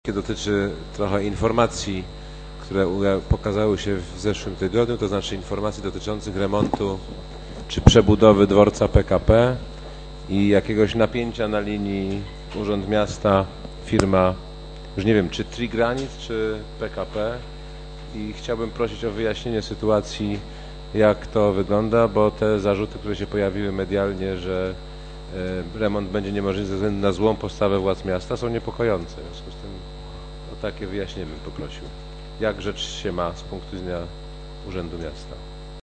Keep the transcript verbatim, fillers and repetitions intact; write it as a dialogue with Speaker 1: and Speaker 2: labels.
Speaker 1: Dotyczy trochę informacji, które pokazały się w zeszłym tygodniu, to znaczy informacji dotyczących remontu czy przebudowy dworca P K P i jakiegoś napięcia na linii Urząd Miasta, firma, już nie wiem, czy Trigranis, czy P K P, i chciałbym prosić o wyjaśnienie sytuacji, jak to wygląda, bo te zarzuty, które się pojawiły medialnie, że remont będzie niemożliwy ze względu na złą postawę władz miasta, są niepokojące. W związku z tym o takie wyjaśnienie bym poprosił. Jak rzecz się ma z punktu widzenia Urzędu Miasta?